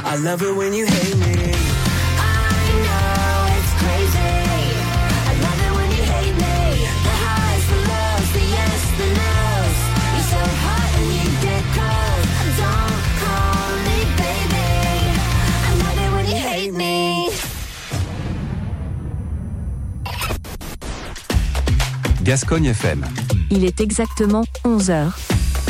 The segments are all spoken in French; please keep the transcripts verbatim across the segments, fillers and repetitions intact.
I love it when you hate me. I know it's crazy. I love it when you hate me. The highs, the lows, the yes, the no's. You're so hot and you get cold. Don't call me baby. I love it when you hate me. Gascogne F M. Il est exactement onze heures.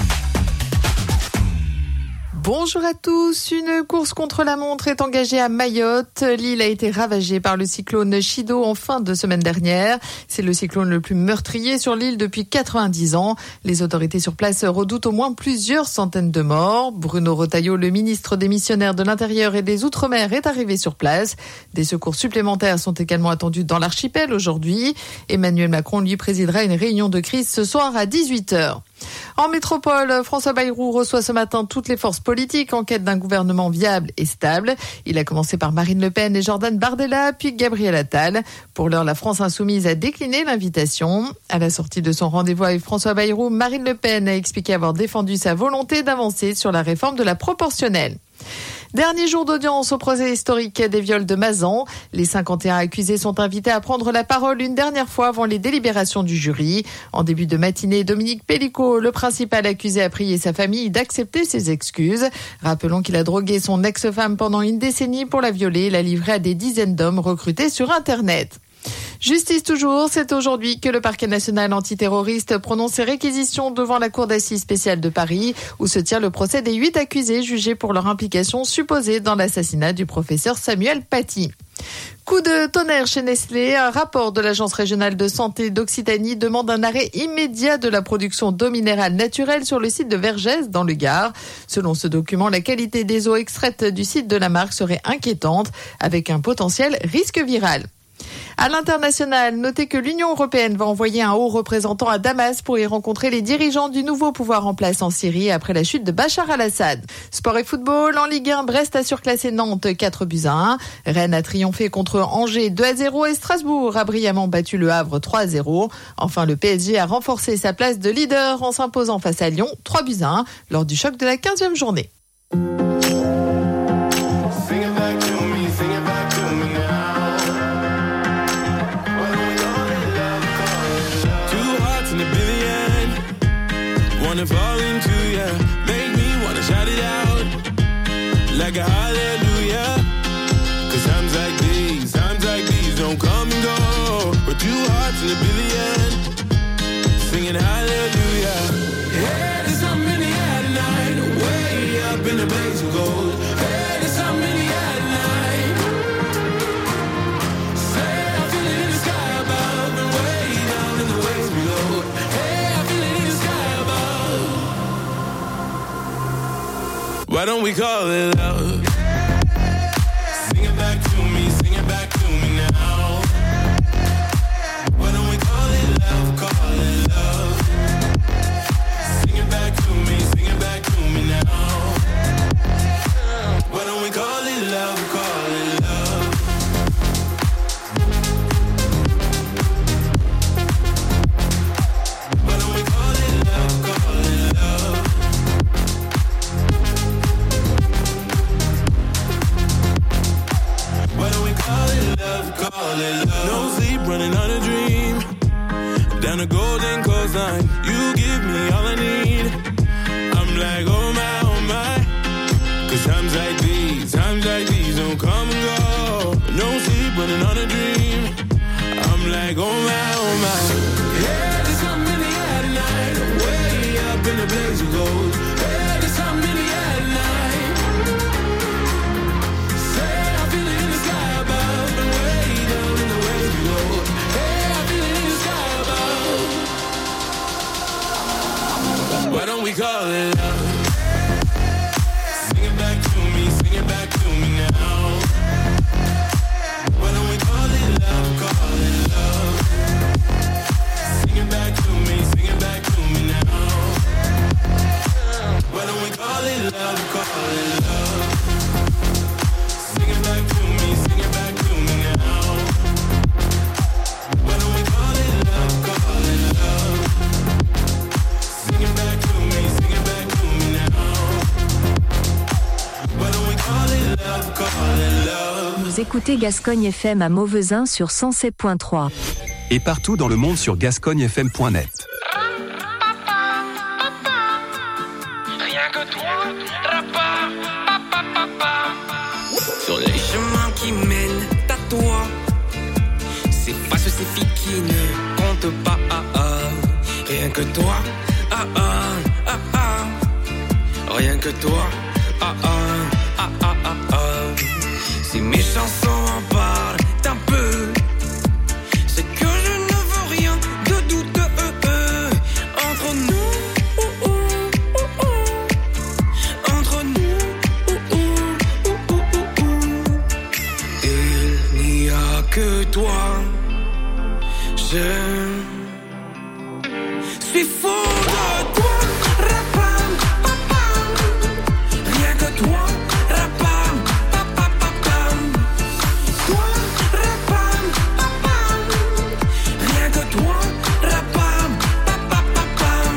Bonjour à tous, une course contre la montre est engagée à Mayotte. L'île a été ravagée par le cyclone Chido en fin de semaine dernière. C'est le cyclone le plus meurtrier sur l'île depuis quatre-vingt-dix ans. Les autorités sur place redoutent au moins plusieurs centaines de morts. Bruno Retailleau, le ministre des Missionnaires de l'Intérieur et des Outre-mer, est arrivé sur place. Des secours supplémentaires sont également attendus dans l'archipel aujourd'hui. Emmanuel Macron, lui, présidera une réunion de crise ce soir à dix-huit heures. En métropole, François Bayrou reçoit ce matin toutes les forces politiques en quête d'un gouvernement viable et stable. Il a commencé par Marine Le Pen et Jordan Bardella, puis Gabriel Attal. Pour l'heure, la France insoumise a décliné l'invitation. À la sortie de son rendez-vous avec François Bayrou, Marine Le Pen a expliqué avoir défendu sa volonté d'avancer sur la réforme de la proportionnelle. Dernier jour d'audience au procès historique des viols de Mazan. Les cinquante et un accusés sont invités à prendre la parole une dernière fois avant les délibérations du jury. En début de matinée, Dominique Pellicot, le principal accusé, a prié sa famille d'accepter ses excuses. Rappelons qu'il a drogué son ex-femme pendant une décennie pour la violer et l'a livrée à des dizaines d'hommes recrutés sur Internet. Justice toujours, c'est aujourd'hui que le parquet national antiterroriste prononce ses réquisitions devant la cour d'assises spéciale de Paris, où se tient le procès des huit accusés jugés pour leur implication supposée dans l'assassinat du professeur Samuel Paty. Coup de tonnerre chez Nestlé, un rapport de l'Agence régionale de santé d'Occitanie demande un arrêt immédiat de la production d'eau minérale naturelle sur le site de Vergès dans le Gard. Selon ce document, la qualité des eaux extraites du site de la marque serait inquiétante, avec un potentiel risque viral. À l'international, notez que l'Union européenne va envoyer un haut représentant à Damas pour y rencontrer les dirigeants du nouveau pouvoir en place en Syrie après la chute de Bachar al-Assad. Sport et football, en Ligue un, Brest a surclassé Nantes quatre buts à un. Rennes a triomphé contre Angers deux à zéro et Strasbourg a brillamment battu le Havre trois à zéro. Enfin, le P S G a renforcé sa place de leader en s'imposant face à Lyon trois buts à un lors du choc de la quinzième journée. Wanna fall into ya, make me wanna shout it out like a hallelujah. Cause times like these, times like these don't come and go. But two hearts in a billion, singing hallelujah. Hey, there's something in the air tonight, way up in the blaze of gold. Hey, there's something in the air tonight. Say I feel it in the sky above and way down in the waves below. Hey, I feel it in the sky above. Why don't we call it love? Sing it back to me, sing it back to me now. Why don't we call it love, call it love? Sing it back to me, sing it back to me now. Why don't we call it love, call it love? Why don't we call it love, call it love? Why don't we call it love, call it love? No sleep, running on a dream. Down the golden coastline, you give me all I need. I'm like, oh my, oh my. Cause times like these, times like these don't come and go. No sleep, running on a dream. I'm like, oh my, oh my. Yeah, there's something in the air tonight, way up in the blaze of gold. Yeah, there's something in the air tonight. Say I feel it in the sky above and way down in the waves below. Hey, I feel it in the sky above. Why don't we call it love? Sing it back to me, sing it back to me now. Why don't we call it love, call it love? Sing it back to me, sing it back to me now. Why don't we call it love, call it love? Sing it back to me, sing it back to me now. Why don't we call it love, call it love? Sing it back to me, sing it back to me. love, call it love. Vous écoutez Gascogne F M à Mauvezin sur cent sept point trois. Et partout dans le monde sur gascogne f m point net. Rien que toi, rapa, papa, papa. Sur les chemins qui mènent à toi, c'est pas ce ces filles qui ne comptent pas. Ah, ah. Rien que toi, ah ah, ah ah. Rien que toi, ah ah, ah ah, ah ah. Si mes chansons en parlent un peu, c'est que je ne veux rien de douteux entre nous. Oh, oh, oh, oh. Entre nous, oh, oh, oh, oh, oh, oh. Il n'y a que toi. Je suis fou de toi. Rapam, papam. Rien que toi. Rapam, papam, papam. Toi, rapam, papam. Rien que toi. Rapam, papam, papam.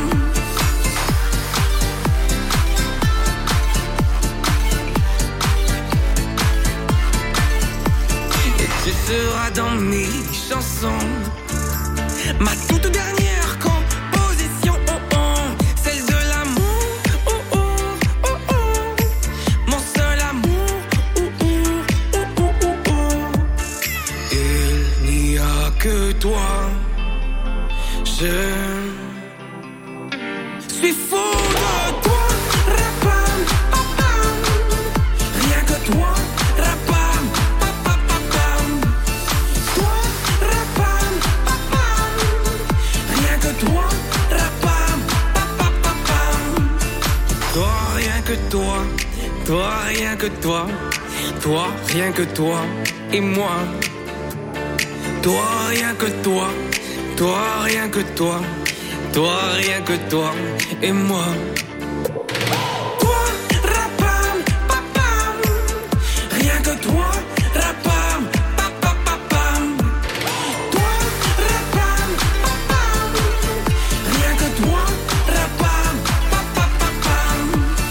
Et tu seras dans mes chansons, ma toute dernière composition, oh oh, celle de l'amour, oh oh, oh oh, mon seul amour, oh oh, oh oh, oh oh. Il n'y a que toi. Je suis fou de toi. Rapam, papam. Rien que toi. Rapam, papam, papam. Toi, rapam, papam. Rien que toi. Rapam, papam, papam. Toi, rien que toi. Toi, rien que toi. Toi, rien que toi. Et moi. Toi, rien que toi. Toi, rien que toi. Toi, rien que toi. Et moi. Toi, rapam, papam. Rien que toi. Rapam, papam, papam. Toi, rapam, papam. Rien que toi. Rapam, papam, papam.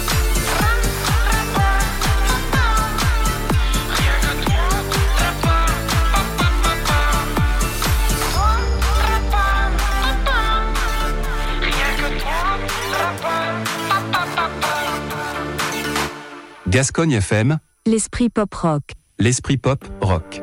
Rien que toi. Rapam, papam, papam. Toi, rapam, papam. Rien que toi. Rapam, papam, papam. Gascogne F M, L'esprit pop rock. l'esprit pop rock.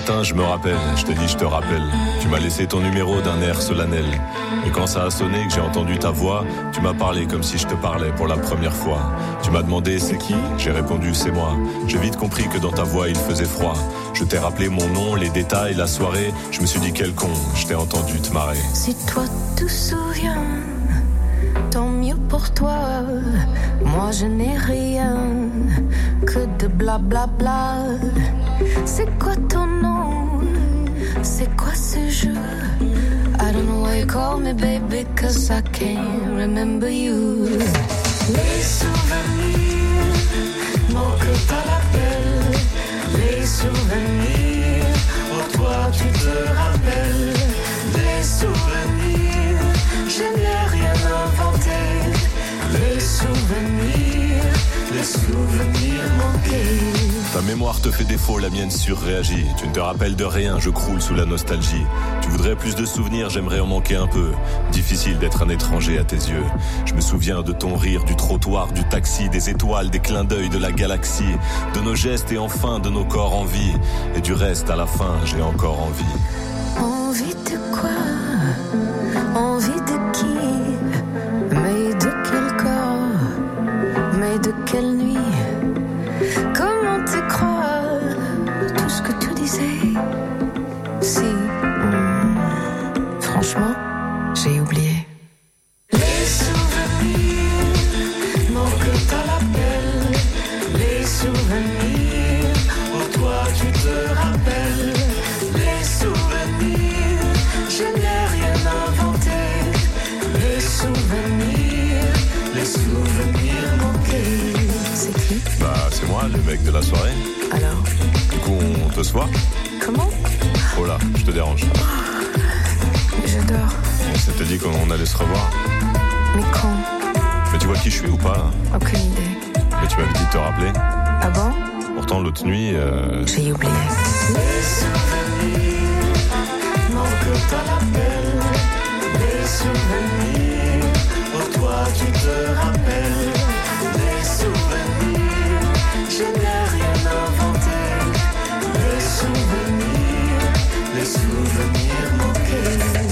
matin, je me rappelle, je te dis, je te rappelle. Tu m'as laissé ton numéro d'un air solennel. Et quand ça a sonné, que j'ai entendu ta voix, tu m'as parlé comme si je te parlais pour la première fois. Tu m'as demandé c'est qui ? J'ai répondu c'est moi. J'ai vite compris que dans ta voix il faisait froid. Je t'ai rappelé mon nom, les détails, la soirée. Je me suis dit quel con, je t'ai entendu te marrer. Si toi te souviens, tant mieux pour toi. Moi je n'ai rien que de blablabla. Bla bla. C'est quoi ton nom? C'est quoi ce jeu? I don't know why you call me baby, cause I can't remember you. Les souvenirs, mon cœur t'as l'appel. Les souvenirs, oh toi tu te rappelles. Les souvenirs, je n'ai rien inventé. Les souvenirs, les souvenirs manqués. Ta mémoire te fait défaut, la mienne surréagit. Tu ne te rappelles de rien, je croule sous la nostalgie. Tu voudrais plus de souvenirs, j'aimerais en manquer un peu. Difficile d'être un étranger à tes yeux. Je me souviens de ton rire, du trottoir, du taxi, des étoiles, des clins d'œil de la galaxie, de nos gestes et enfin de nos corps en vie. Et du reste, à la fin, j'ai encore envie. Envie de quoi? Envie de qui? Mais de quel corps? Mais de quelle nuit? Comment te croire tout ce que tu disais? Si, hum, franchement, j'ai oublié. Les souvenirs, mon cœur t'as l'appel. Les souvenirs, oh toi tu te rappelles. Les souvenirs, je n'ai rien inventé. Les souvenirs, les souvenirs manqués. C'est qui? Bah c'est moi, le mec de la soirée. Alors? Du coup on te se voit? Comment? Oh là, je te dérange. J'adore. On s'était dit qu'on allait se revoir. Mais quand? Mais tu vois qui je suis ou pas? Aucune idée. Mais tu m'avais dit de te rappeler. Ah bon? Pourtant l'autre nuit... Euh... J'ai oublié. Les souvenirs, mon cœur t'as l'appel. Les souvenirs, oh toi tu te rappelles. Les souvenirs, je n'ai rien inventé. Les souvenirs, les souvenirs manqués.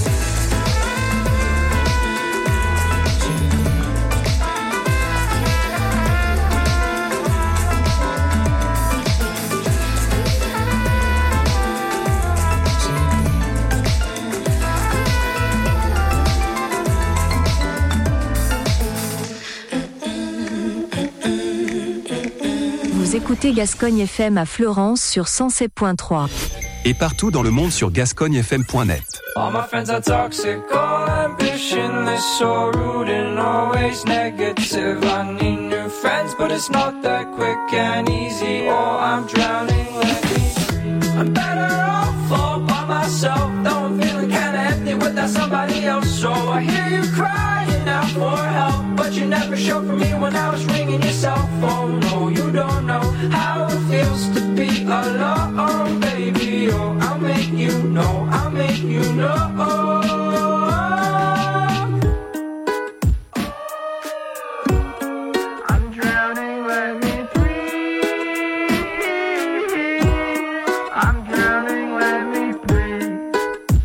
Vous écoutez Gascogne F M à Fleurance sur cent sept point trois. Et partout dans le monde sur gascogne f m point net. All my friends are toxic, all ambitionless, so rude and always negative. I need new friends, but it's not that quick and easy. Oh, I'm drowning, let me free. I'm better off all by myself, though I'm feeling kinda empty without somebody else. So I hear you crying out for help, but you never showed for me when I was ringing your cell phone. No, you don't know how it feels to be alone, baby. Oh, I'll make you know, I'll make you know. I'm drowning, let me breathe. I'm drowning, let me breathe.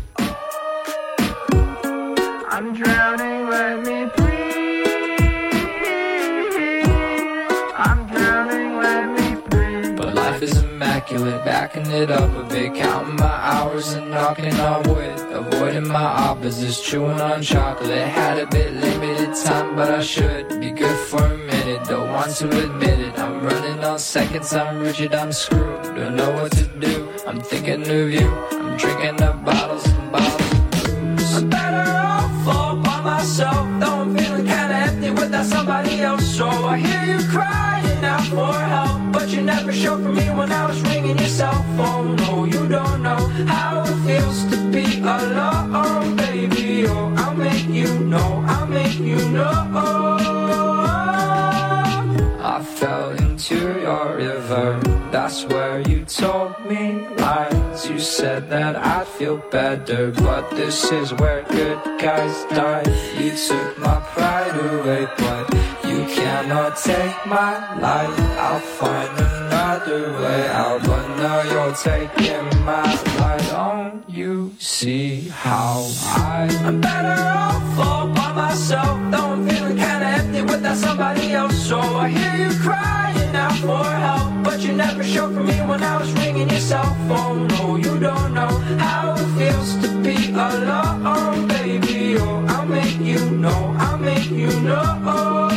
I'm drowning, let me breathe. I'm drowning, let me breathe. But life is immaculate, backing it up a bit, counting my hours and knocking on wood, avoiding my opposites, chewing on chocolate. Had a bit limited time, but I should be good for a minute. Don't want to admit it, I'm running on seconds, I'm rigid, I'm screwed. Don't know what to do, I'm thinking of you. I'm drinking up bottles and bottles of booze. I'm better off all by myself, though I'm feeling kinda empty without somebody else. So I hear you crying out for help, but you never showed for me when I was ringing your cell phone. No, you don't know how it feels to be alone, baby. Oh, I'll make you know, I'll make you know. I fell into your river, that's where you told me lies. You said that I'd feel better, but this is where good guys die. You took my pride away, but you cannot take my life. I'll find another other way out, but now you're taking my light. Don't you see how I, I'm better off all by myself? Though I'm feeling kinda empty without somebody else. So I hear you crying out for help, but you never showed for me when I was ringing your cell phone. No, you don't know how it feels to be alone, baby. Oh, I'll make you know, I'll make you know.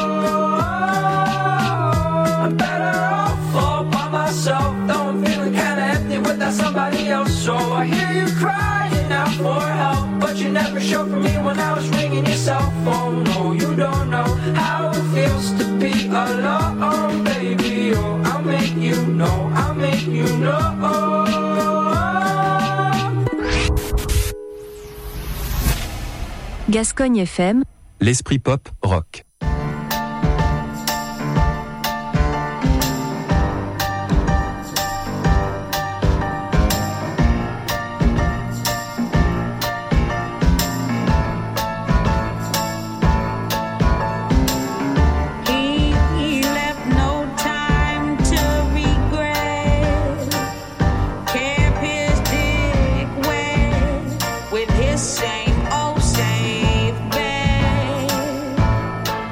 I'm better off all by myself, though I'm feeling kinda empty without somebody else. So I hear you crying out for help, but you never showed for me when I was ringing your cell phone. No, you don't know how it feels to be alone, baby. Oh, I'll make you know, I'll make you know. Gascogne F M, l'esprit pop rock. Same old same bed.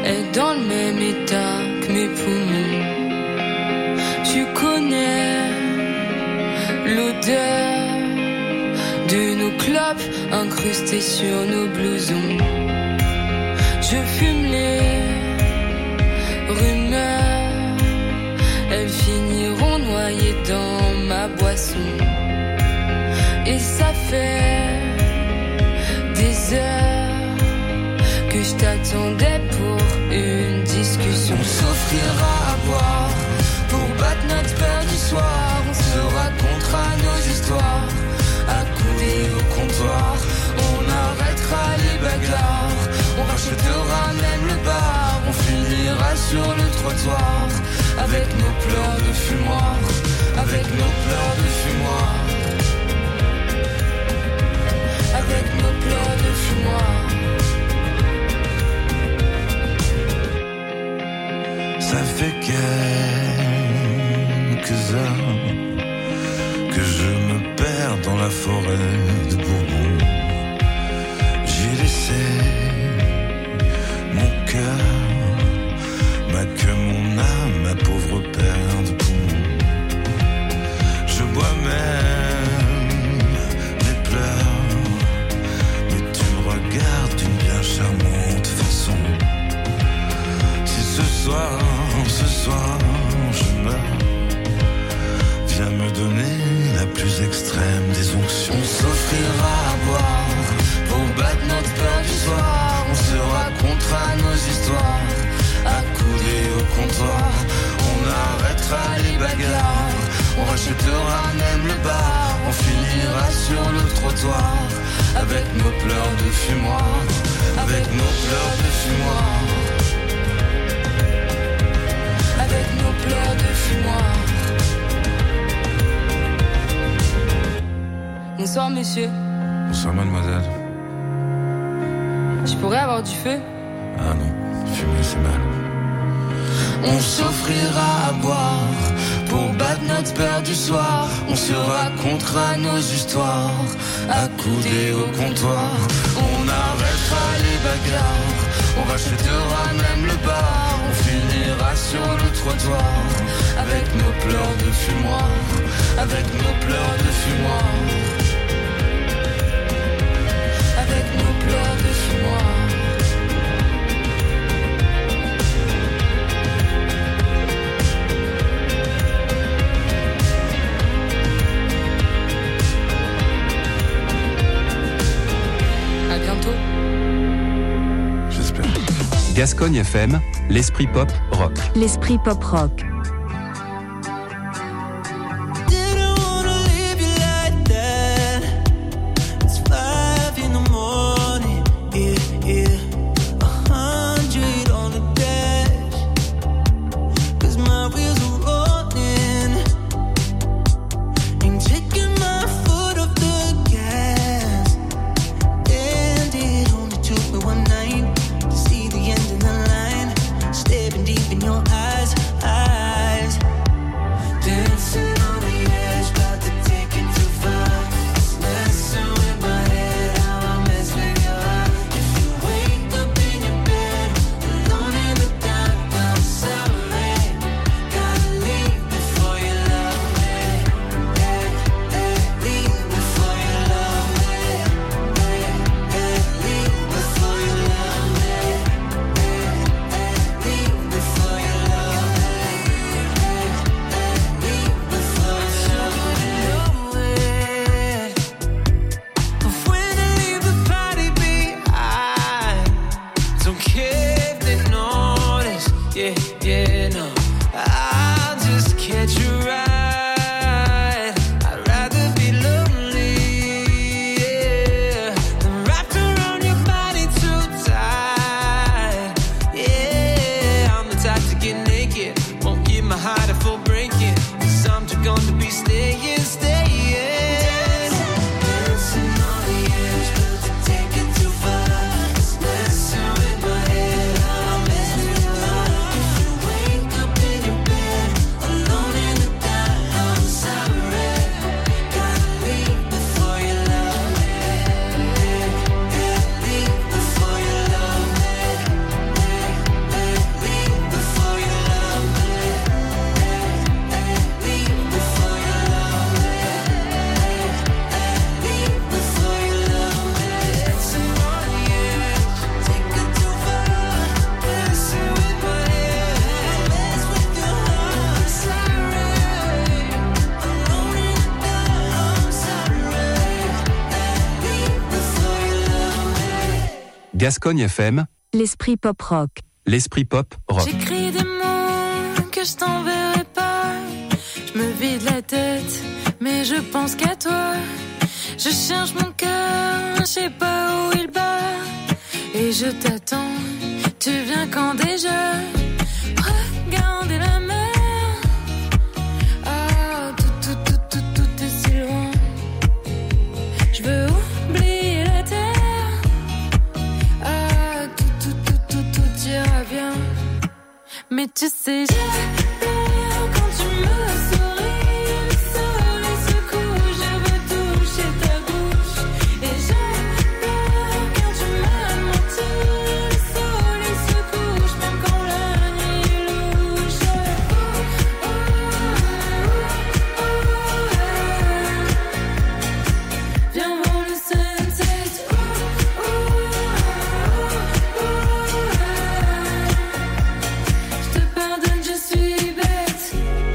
est dans le même état que mes poumons. Tu connais l'odeur de nos clopes incrustées sur nos blousons. Je fume les rumeurs, elles finiront noyées dans ma boisson. Et ça fait des heures que je t'attendais pour une discussion. On s'offrira à boire pour battre notre peur du soir. On se racontera nos histoires accoudés au comptoir. On arrêtera les bagarres, on rachètera même le bar. On finira sur le trottoir avec nos pleurs de fumoir, avec nos pleurs de fumoir, avec nos pleurs de fumoir. Ça fait quelques heures que je me perds dans la forêt de Bourbon. J'ai laissé mon cœur, ma queue, mon âme, ma pauvre paire de poumons. Je bois même mes pleurs, mais tu me regardes d'une bien charmante façon. Si ce soir, ce soir, je meurs, viens me donner la plus extrême des onctions. On s'offrira à boire pour battre notre peur du soir. On se racontera nos histoires accoudés au comptoir. On arrêtera les bagarres, on rachètera même le bar. On finira sur le trottoir avec nos pleurs de fumoir, avec nos pleurs de fumoir, avec nos pleurs de fumoir. Bonsoir monsieur. Bonsoir mademoiselle. Je pourrais avoir du feu? Ah non, fumer c'est mal. On s'offrira à boire pour battre notre peur du soir. On se racontera nos histoires accoudés au comptoir. On arrêtera les bagarres, on rachètera même le bar. On finira sur le trottoir avec nos pleurs de fumoir, avec nos pleurs de fumoir, avec nos pleurs de fumoir. À bientôt. J'espère. Gascogne F M, l'esprit pop rock. L'esprit pop rock. Deep in your eyes, I Gascogne F M, l'esprit pop rock. L'esprit pop rock. J'écris des mots que je t'enverrai pas. Je me vide la tête, mais je pense qu'à toi. Je cherche mon cœur, je sais pas où il bat. Et je t'attends, tu viens quand déjà? Regardez la mer. Ah, tout, tout, tout, tout, tout est si loin. Je veux oublier la terre. Ah, tout, tout, tout, tout, tout ira bien. Mais tu sais, j'adore quand tu me souris. Le soleil se couche, je veux toucher ta bouche. Et j'adore quand tu m'as menti. Le soleil se couche, même quand la nuit est louche. Oh, oh, oh, oh, oh. Viens voir le sunset. Oh, oh, oh, oh, oh. Je te pardonne, je suis bête.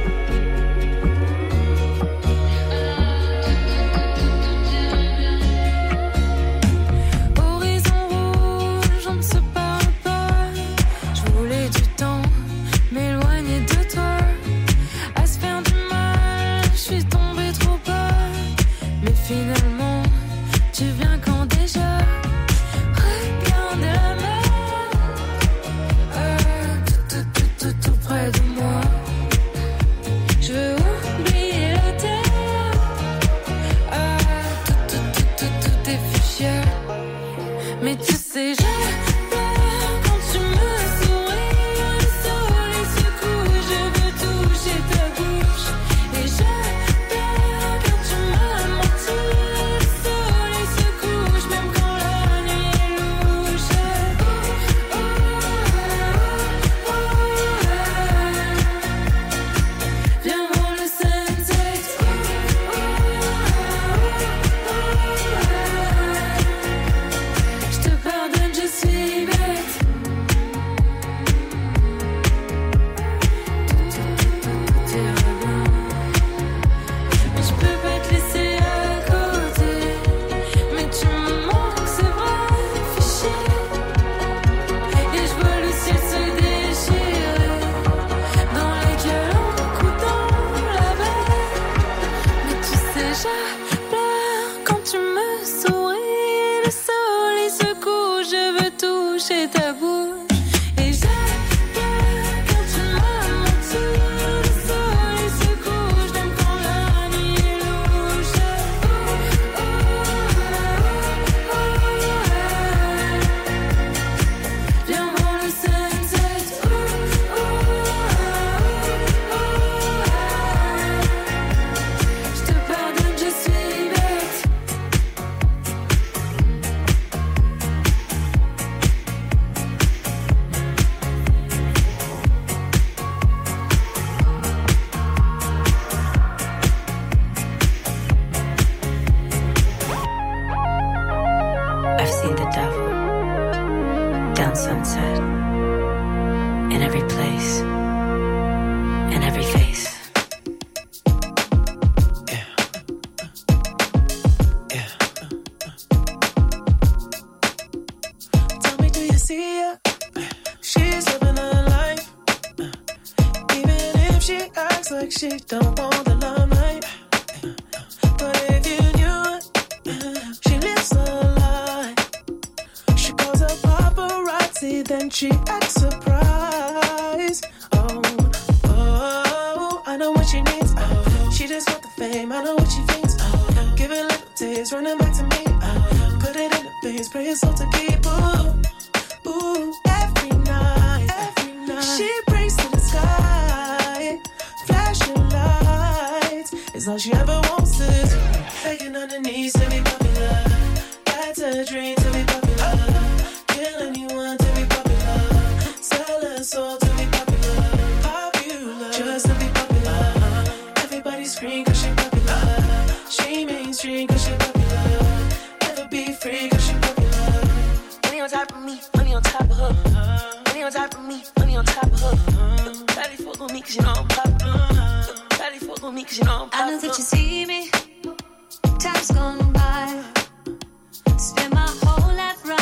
Horizon rouge, on ne se parle pas. Je voulais du temps, m'éloigner de toi. À se faire du mal, je suis tombée trop bas. Mais finalement, tu viens quand déjà? Regardez la mer. Ah, tout, tout, tout, tout, tout près de moi. Je veux oublier la terre. Ah, tout, tout, tout, tout, tout est fuchsia. Mais tu sais, j'adore quand tu me souris. Le soleil se couche, je veux toucher ta bouche. Et j'adore quand tu m'as menti. Le soleil se couche, même quand la nuit est louche. Oh, oh, oh, oh, oh. Viens voir le sunset. Oh, oh, oh, oh. Je te pardonne, je suis bête. Tout ira bien. Mais je peux pas te laisser à côté. Mais tu me manques, c'est vrai, fichier. Et je vois le ciel se déchirer. Dans les gueules en coudant la veille. Mais tu sais, j'adore quand tu me souris. Le soleil se couche, je veux toucher ta bouche. Et j'adore quand tu m'as menti. Le soleil se couche, même quand la nuit est louche. Oh, oh, oh, oh. Viens voir le sunset. Oh, oh, oh, oh. Je te pardonne, je suis bête. I've seen the devil down sunset in every place, in every face. Tell me, do you see her? She's living her life. Even if she acts like she don't want the limelight. But if you knew it, she lives a lie. She calls her paparazzi, then she acts surprised. Oh, oh, I know what she needs. Oh, she just want the fame, I know what she thinks. Oh, give it little taste, running back to me. Oh, put it in the face, pray it's all to keep. Ooh, ooh, every night, every night. She prays to the sky, flashing lights. It's all she ever wants is begging on her knees to be popular. That's a dream to be popular. Kill anyone to be popular. Sell her soul to be popular. Popular, just to be popular. Everybody scream cause she popular. She mainstream cause she popular. Never be free cause she popular. Money on top of me, money on top of her. Money on top of me, money on top of her. Daddy fuck with me cause you know I'm popular. Daddy fuck with me cause you know I'm popular. I know that you see me. Time's gone by. Spend my whole life running from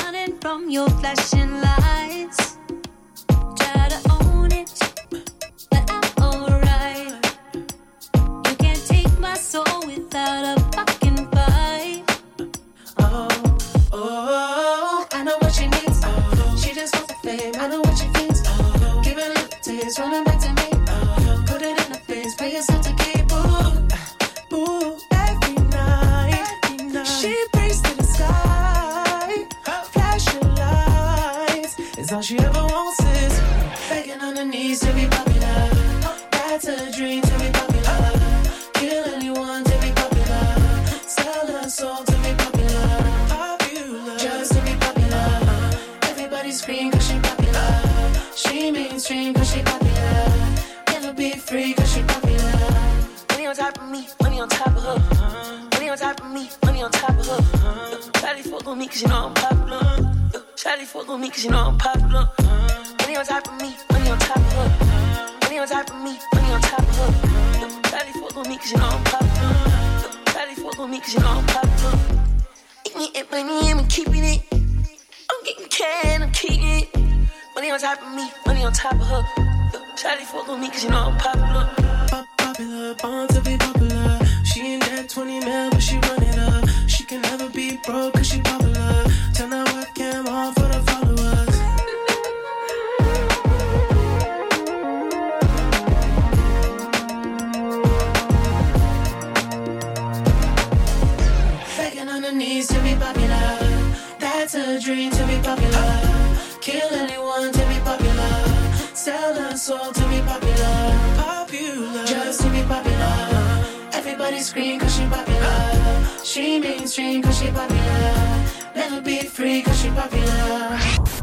from your flashing lights. Try to own it, but I'm alright. You can't take my soul without a fucking fight. Oh, oh, I know what she needs. Oh, she just wants the fame. I know what she thinks. Oh, give it a little taste, running back to me. Oh, put it in the face, pay yourself to keep. Ooh, ooh, every night, every night. She prays to the sky. Flashing lights is all she ever wants is begging on her knees to be popular. That's a dream to be popular. Kill anyone to be popular. Sell her soul to be popular. Popular, just to be popular. Everybody scream cause she popular. She mainstream cause she popular. Never be free cause she popular. Money on top of me, money on top of her. Money on top of me, money on top of her. Shawty fuck on me cause you know I'm popular. Shawty fuck on me cause you know I'm popular. Money on top of me, money on top of her. Money on top of me, money on top of her. Shawty fuck on me cause you know I'm popular. Shawty fuck on me cause you know I'm popular. Eating it, money, I'm keeping it. I'm getting cash, I'm keeping it. Money on top of me, money on top of her. Shawty fuck on me cause you know I'm popular. Popular, born to be popular. She ain't that twenty mil, but she run it up. She can never be broke cause she popular. Turn that webcam on for the followers. Begging on her knees to be popular. That's a dream to be popular. Kill anyone to be popular. Sell her soul to be popular. Popular, just to be popular. Everybody scream cause she popular. She mainstream cause she popular. Never be free cause she popular.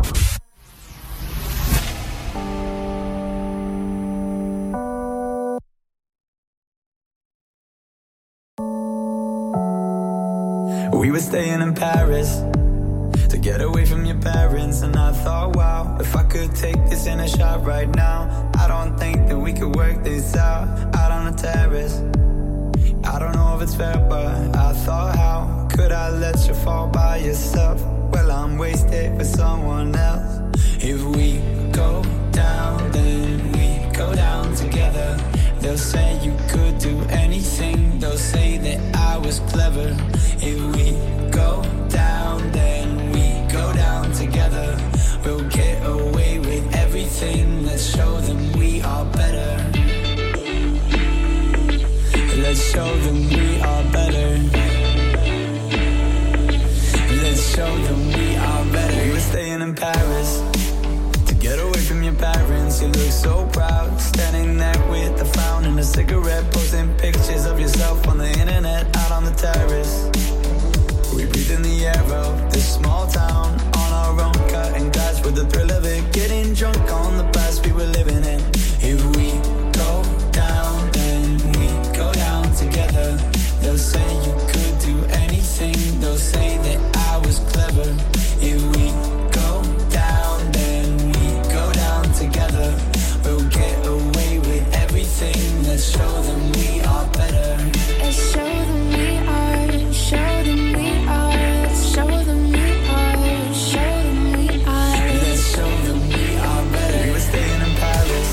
We were staying in Paris to get away from your parents, and I thought, wow, if I could take this in a shot right now, I don't think that we could work this out, out on the terrace. I don't know if it's fair, but I thought, how could I let you fall by yourself? Well, I'm wasted for someone else. If we go down, then we go down together. They'll say you could do anything. They'll say that I was clever. If we go down, then we go down together. We'll get away with everything. Let's show them we are better. Let's show them we are better. Let's show them we are better. We were staying in Paris to get away from your parents. You look so proud, standing there with a frown and a cigarette, posting pictures of yourself on the internet, out on the terrace. We breathe in the air of this small town, on our own, cutting glass with the thrill of it, getting drunk on the past we were living in. If we go down, then we go down together. They'll say you could do anything. They'll say that I was clever. If we go down, then we go down together. We'll get away with everything. Let's show them we are better. Let's show them we are. Show them we are. Show them we are. Show them we are. Let's show them we are better. We were staying in Paris.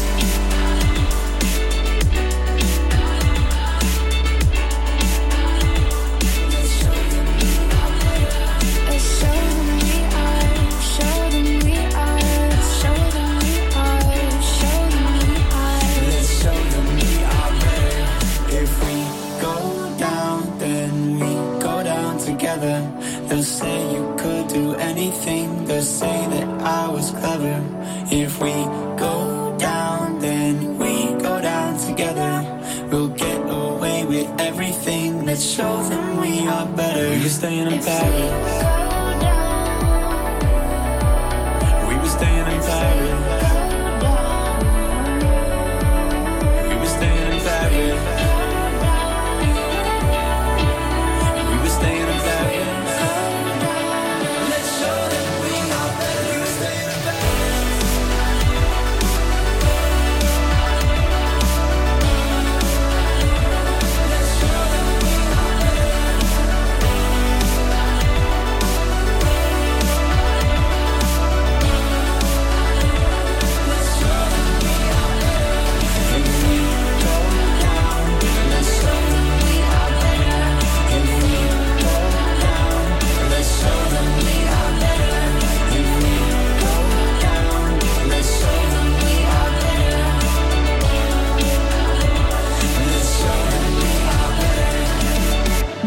Let's show them we are better. Let's show them we are. Show them we are. Show them we are. Show them we are. Let's show them we are better. If we go down, then we go down together. They'll say you could do anything. They'll say that I was clever. If we go down, then we go down together. We'll get away with everything. Let's show them we are better. You're staying in Paris. We were staying in Paris. We were staying in Paris. We were staying in Paris. Let's show them we are better. We were staying in Paris. Let's show them we are better.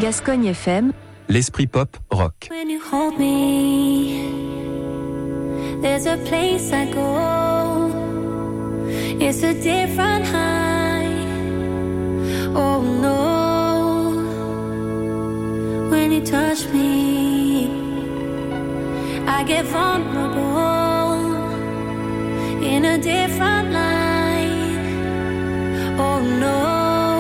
Gascogne F M, l'esprit pop rock. When you hold me, there's a place I go. It's a different high. Oh no. When you touch me, I get vulnerable in a different light. Oh no.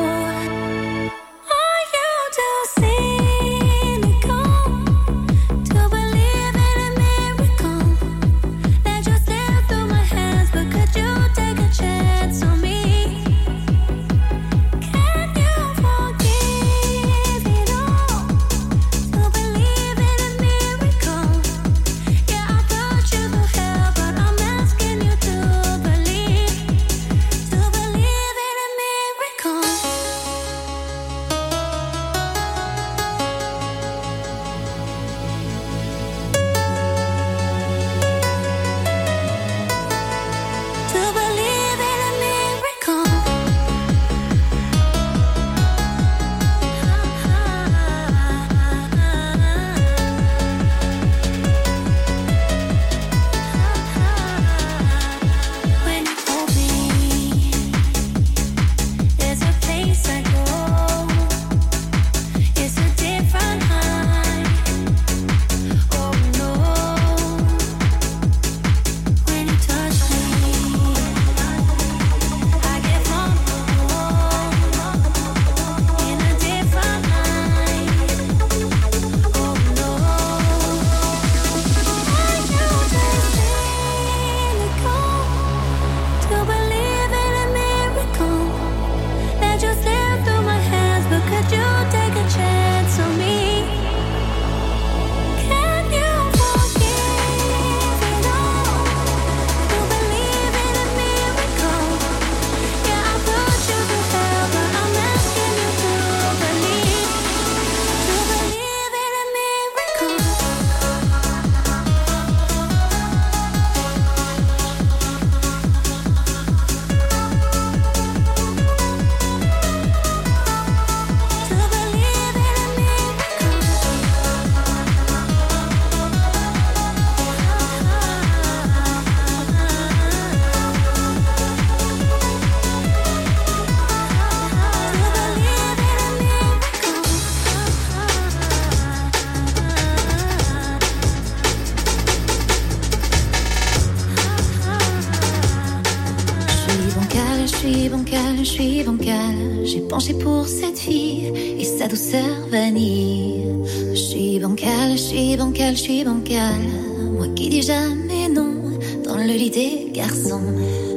Je suis bancale, j'ai penché pour cette fille et sa douceur vanille. Je suis bancale, je suis bancale, je suis bancale. Moi qui dis jamais non dans le lit des garçons.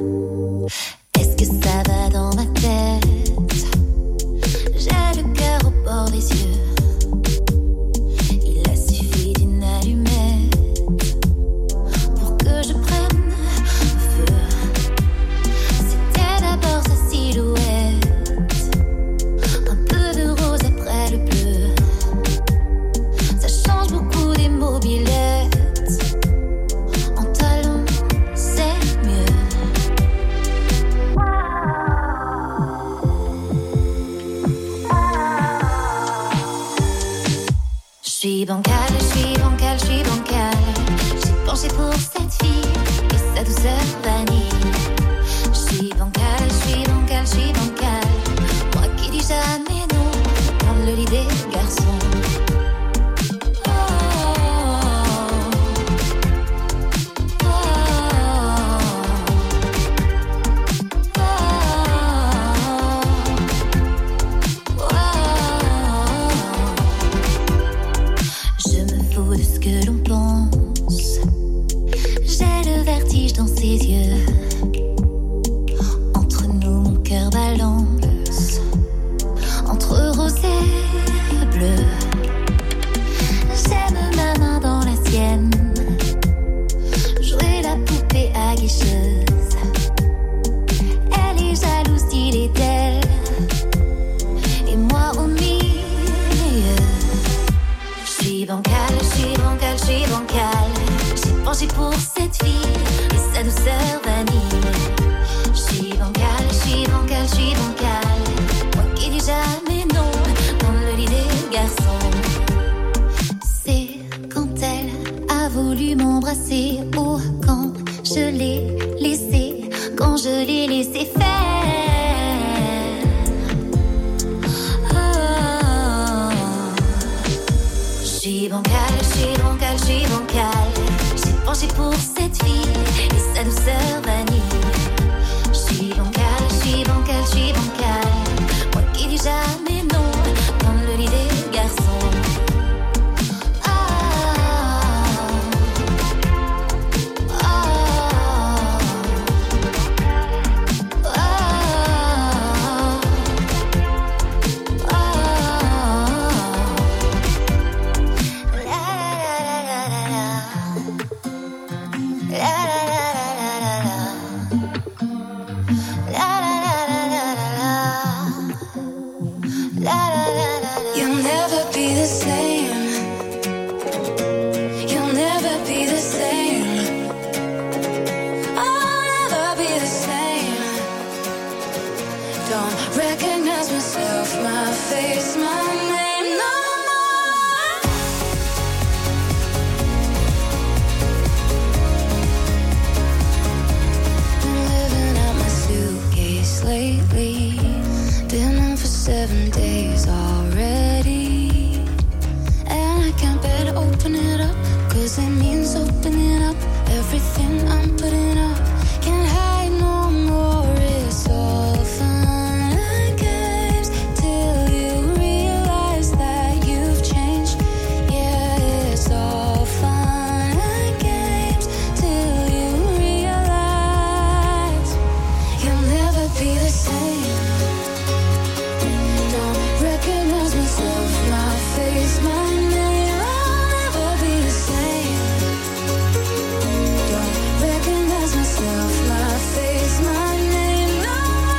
Est-ce que ça va dans ma tête? J'ai le cœur au bord des yeux. Il a suffi d'une allumette pour que je prenne feu. C'était d'abord sa silhouette, un peu de rose après le bleu. Ça change beaucoup des mobilettes. En talons, c'est mieux. je l'ai laissé faire. J'suis bancale, j'suis bancale, j'suis bancale. J'ai penché pour cette fille et sa douceur vanille. J'suis bancale, j'suis bancale, j'suis bancale. Moi qui dis jamais non, prendre le lit des garçons. Ah, ah, ah, ah, You'll never be the same. You'll never be the same. I'll never be the same. Don't recognize myself, my face, my name, no more. Been living out my suitcase lately. Been on for seven days already. And I can't bear to open it up, cause it means opening up everything I'm putting up. Can't hide no more, it's all fun and games till you realize that you've changed. Yeah, it's all fun and games till you realize you'll never be the same. Don't recognize myself, my face, my name. I'll never be the same. Don't recognize myself, my face, my name. No.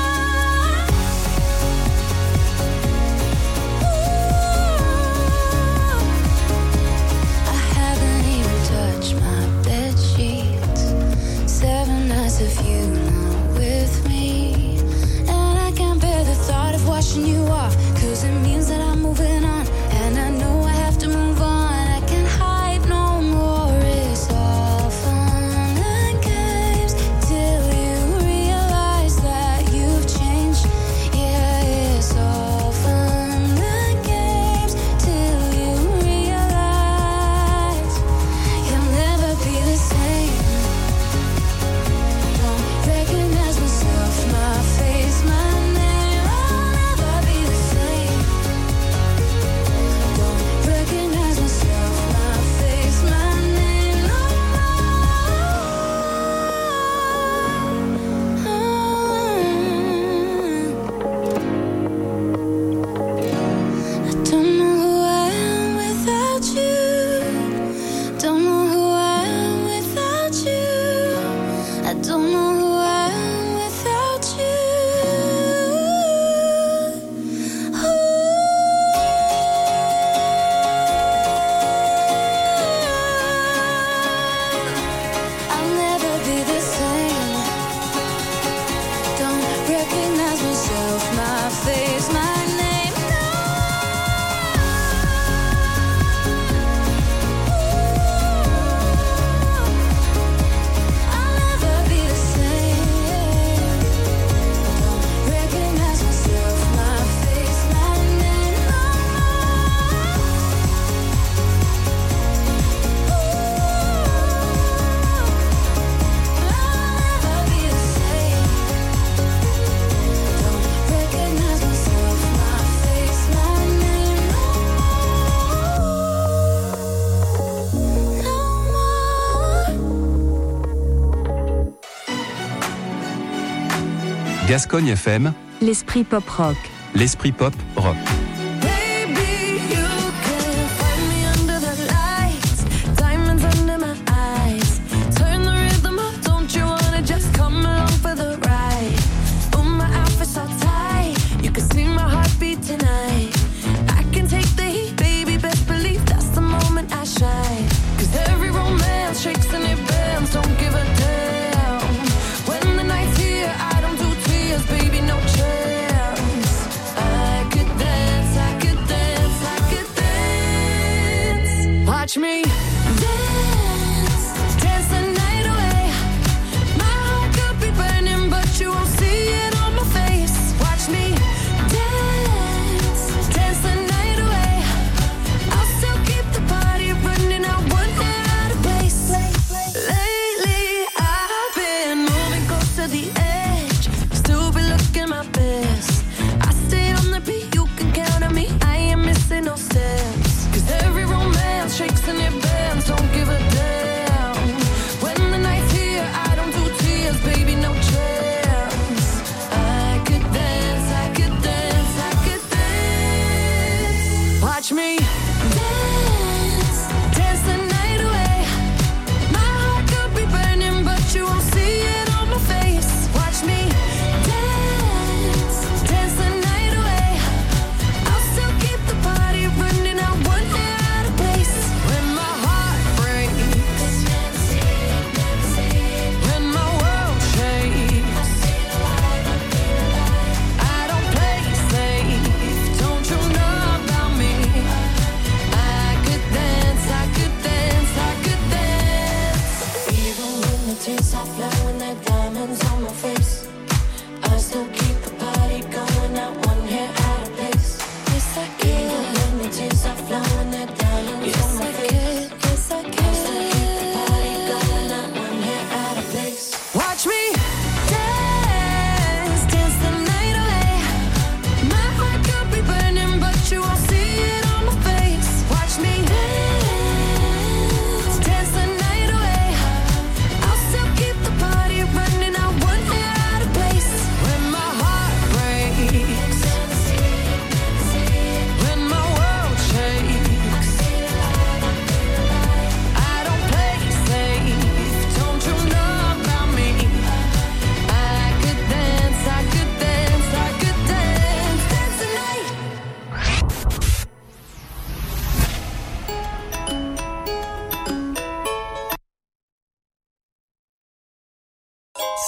Ooh. I haven't even touched my bed sheets. Seven nights of you not with me. And I can't bear the thought of washing you off, cause it means that I'm moving on. And I know I have to move on. I can't hide no more. It's all fun and games till you realize that you've changed. Yeah, it's all fun and games till you realize you'll never be the same. Don't recognize myself, my face, my name. I'll never be the same. Don't recognize myself, my face, my name. No more. I don't know who I am without you. Don't know who I am without you. I don't know who I am without you. I'll never be the same. Don't recognize myself, my face, my name. No. I'll never be the same. Don't recognize myself, my face, my name. No. I'll never be the same. Don't recognize myself, my face, my name. No more. Gascogne F M, L'esprit pop rock. l'esprit pop rock. Baby, you can find me under the lights, diamonds under my eyes. Turn the rhythm up, don't you wanna just come along for the ride? Oh, my outfit's so tight, you can see my heartbeat tonight. I can take the heat, baby, best believe that's the moment I shine. Cause every romance shakes and it bends, don't give a damn. When the night's here, I don't do tears, baby, no chance. I could dance.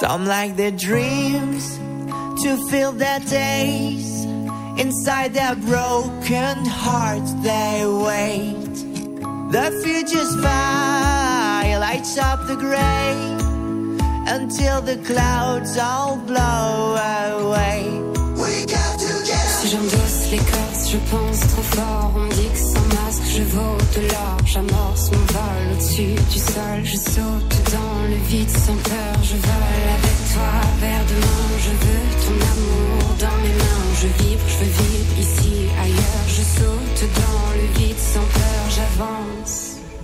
Some like their dreams to feel their days. Inside their broken hearts they wait. The future's fire lights up the gray until the clouds all blow away. We got together. Si j'endosse l'écorce, je pense trop fort. On me dit que sans masque, je vaux de l'or. J'amorce mon vol au-dessus du sol. Je saute dans le vide sans peur. Je vole avec toi vers demain. Je veux ton amour dans mes mains. Je vibre, je veux vivre ici, ailleurs. Je saute dans le vide sans peur. J'avance.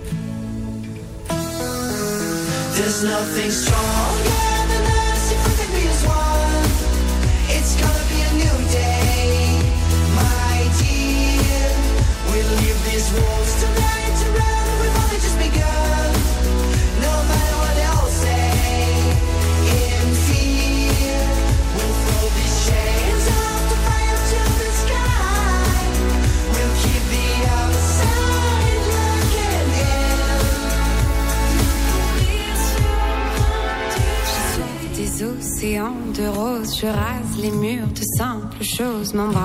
There's nothing stronger than us if we can be as one. It's gonna be a new day, my dear. We'll leave these walls tonight to run. We've only just begun. No matter what they'll say, in fear, we'll throw these chains up to fly up to the sky. We'll keep the outside looking in. Des océans de roses, je rase les murs de simples choses, m'embrase.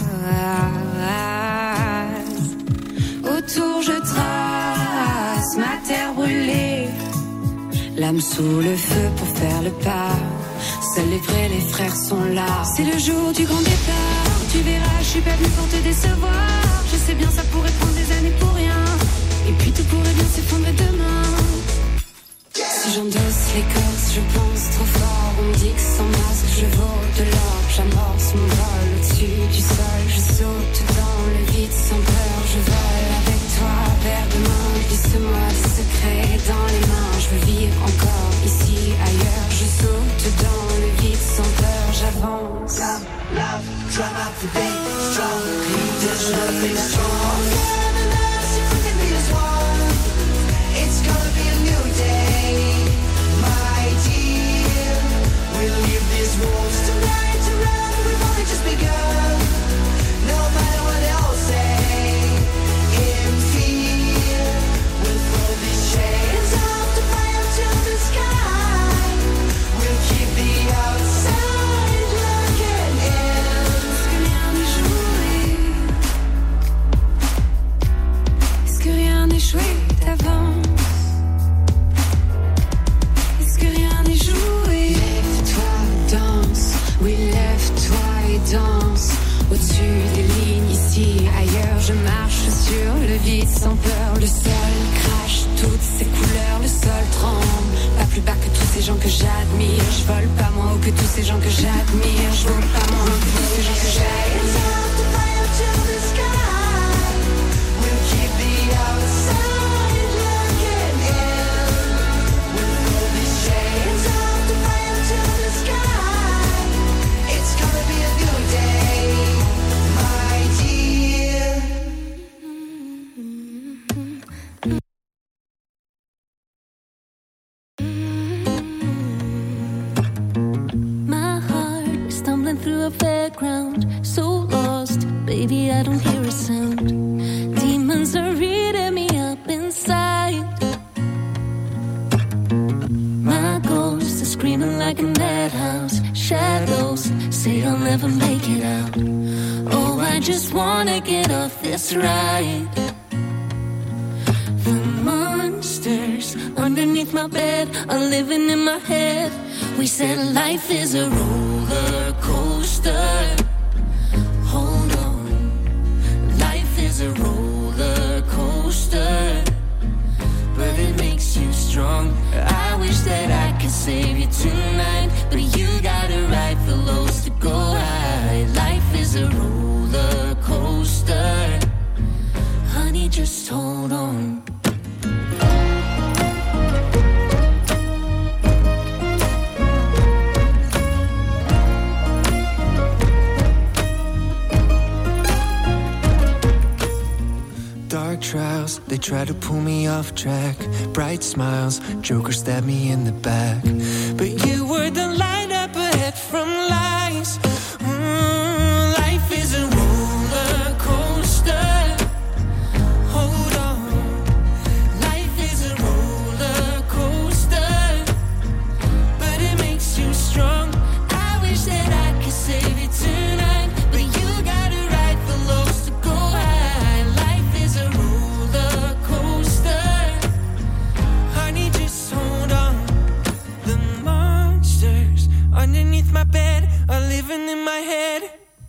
Autour je trace ma terre brûlée, l'âme sous le feu pour faire le pas. Seuls les vrais, les frères sont là. C'est le jour du grand départ. Tu verras, je suis pas venue pour te décevoir. Je sais bien, ça pourrait prendre des années pour rien. Et puis tout pourrait bien s'effondrer demain. Si j'endosse l'écorce, je pense trop fort. On me dit que sans masque, je vaux de l'or. J'amorce mon vol au-dessus du sol. Je saute dans le vide sans peur. Je vole avec toi vers demain. Glisse-moi des secrets dans les mains. Je veux vivre encore ici, ailleurs. Je saute dans le vide sans peur. J'avance. Love, love, try not to be strong. There's nothing stronger than us if we can be as one. It's gonna be a new day, my dear. We'll leave these walls tonight to run. We've only just begun. No matter what they'll say, in fear, we'll throw these chains up to fly up to the sky. We'll keep the outside looking in. Est-ce que rien n'est joué? Est-ce que rien n'est joué d'avance? Est-ce que rien n'est joué? Lève-toi, danse. Oui, lève-toi et danse. Au-dessus des lignes, ici, ailleurs, je marche sur le vide sans peur. Le sol crache toutes ses couleurs, le sol tremble. Pas plus bas que tous ces gens que j'admire. Je vole pas moins haut que tous ces gens que j'admire. Je vole pas moins haut que tous ces gens que j'admire. We'll keep the outside looking in. We'll throw these chains up to fly up to the sky. It's gonna be a new day, my dear. My heart is stumbling through a fairground, so lost, baby, I don't hear a sound. Demons are eating me up inside. My ghost is screaming like a madhouse. Shadows say I'll never make it out. Oh, I just wanna get off this ride. The monsters underneath my bed are living in my head. We said life is a roller coaster. Hold on, life is a roller coaster, but it makes you strong. I wish that I could save you tonight, but you gotta ride for lows to go high. Life is a roller coaster, honey, just hold on. Dark trials, they try to pull me off track. Bright smiles, Joker stabbed me in the back. But you were the light up ahead from lies. Mm, life is a roller coaster. Hold on, life is a roller coaster, but it makes you off my bed are living in my head.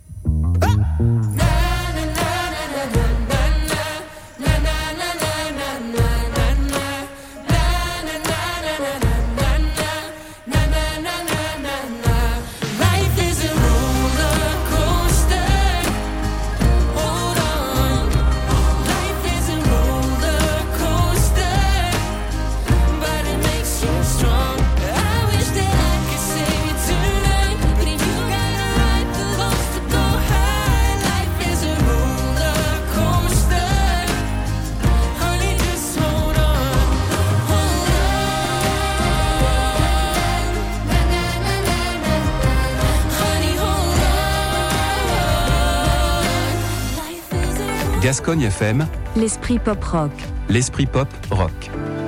Gascogne F M, l'esprit pop rock. L'esprit pop rock.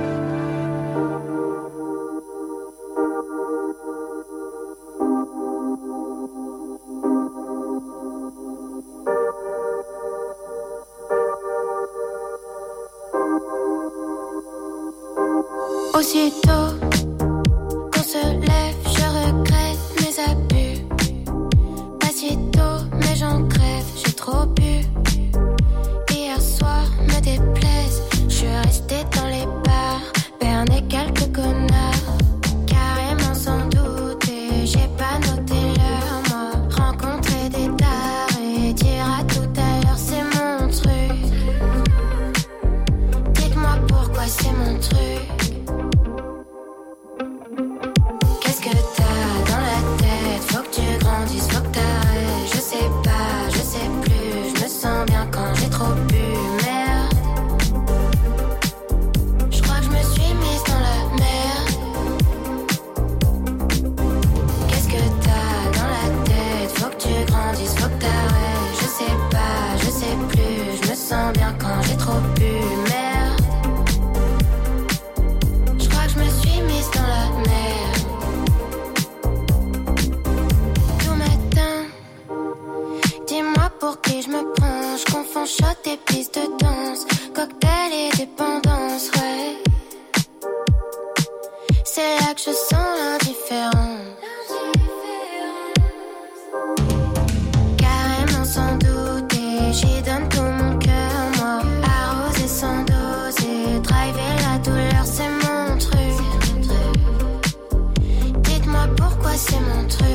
Aussitôt qu'on se lève, je regrette mes abus. Pas si tôt, mais j'en crève, j'ai trop bu. Hier soir me déplaise, je suis restée dans les bars, berner quelques connards, carrément sans doute, et j'ai pas noté l'heure, moi. Rencontrer des dards et dire à tout à l'heure, c'est mon truc. Dites-moi pourquoi c'est mon truc. Qu'est-ce que t'as dans la tête? Faut que tu grandisses, faut que t'arrêtes. Je sais pas, je sais plus, je me sens bien quand j'ai trop bu. Merde, je crois que je me suis mise dans la merde. Qu'est-ce que t'as dans la tête? Faut que tu grandisses, faut que t'arrêtes. Je sais pas, je sais plus, je me sens bien quand j'ai trop bu. Merde, je crois que je me suis mise dans la merde. Tout matin, dis-moi pour qui je me prends. Je confonds shot et piste de danse, cocktail et dépendance, ouais. C'est là que je sens l'indifférence. Carrément sans doute, et j'y donne tout mon cœur, moi. Arroser sans doser, driver la douleur, c'est mon truc. Dites-moi pourquoi c'est mon truc.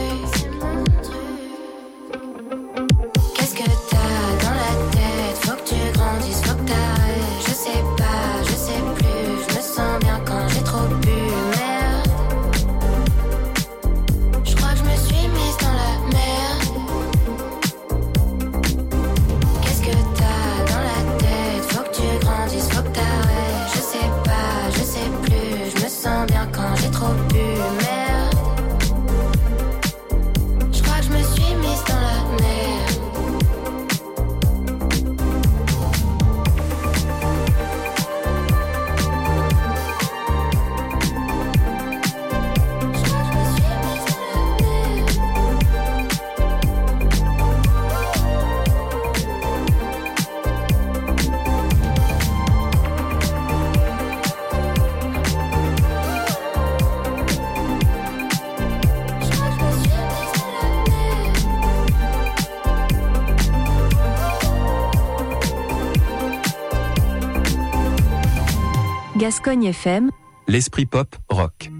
Qu'est-ce que t'as dans la tête? Faut que tu grandisses, faut que t'arrêtes. Je sais pas, je sais plus, je me sens bien quand j'ai trop bu. Merde, je crois que je me suis mise dans la merde. Qu'est-ce que t'as dans la tête? Faut que tu grandisses, faut que t'arrêtes. Je sais pas, je sais plus, je me sens bien quand j'ai trop bu. Merde, je crois que je me suis mise dans la merde. Gascogne F M, l'esprit pop rock.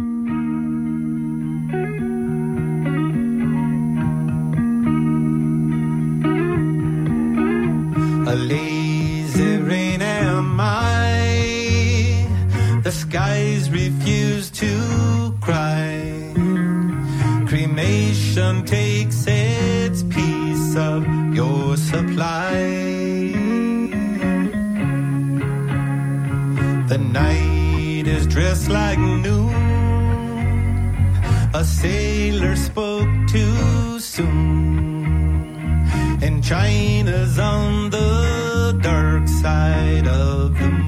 A lazy rain am I. The skies refuse to cry. Cremation takes its piece of your supply. The night is dressed like noon. A sailor spoke too soon. And China's on the dark side of the moon.